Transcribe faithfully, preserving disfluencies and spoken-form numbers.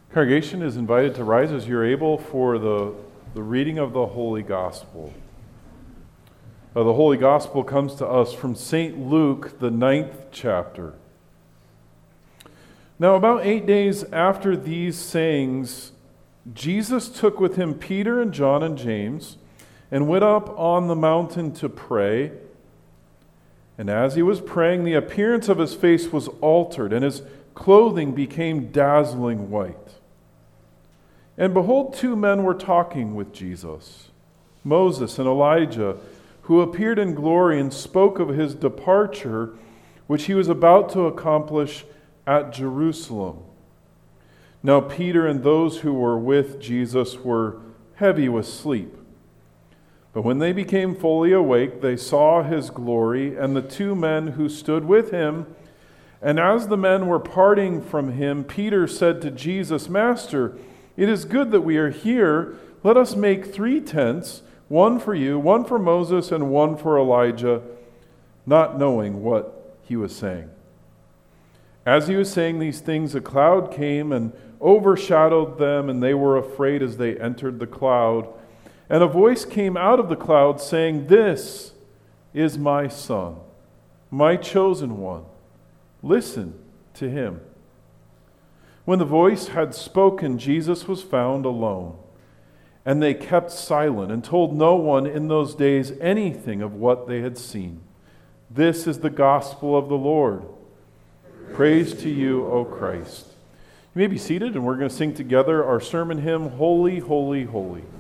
Congregation is invited to rise as you're able for the, the reading of the Holy Gospel. Uh, the Holy Gospel comes to us from Saint Luke, the ninth chapter. Now, about eight days after these sayings, Jesus took with him Peter and John and James and went up on the mountain to pray. And as he was praying, the appearance of his face was altered, and his clothing became dazzling white. And behold, two men were talking with Jesus, Moses and Elijah, who appeared in glory and spoke of his departure, which he was about to accomplish at Jerusalem. Now Peter and those who were with Jesus were heavy with sleep. But when they became fully awake, they saw his glory and the two men who stood with him. And as the men were parting from him, Peter said to Jesus, "Master, it is good that we are here. Let us make three tents, one for you, one for Moses, and one for Elijah," not knowing what he was saying. As he was saying these things, a cloud came and overshadowed them, and they were afraid as they entered the cloud. And a voice came out of the cloud saying, "This is my Son, my chosen one. Listen to him." When the voice had spoken, Jesus was found alone. And they kept silent and told no one in those days anything of what they had seen. This is the gospel of the Lord. Praise to you, O Christ. You may be seated, and we're going to sing together our sermon hymn, Holy, Holy, Holy.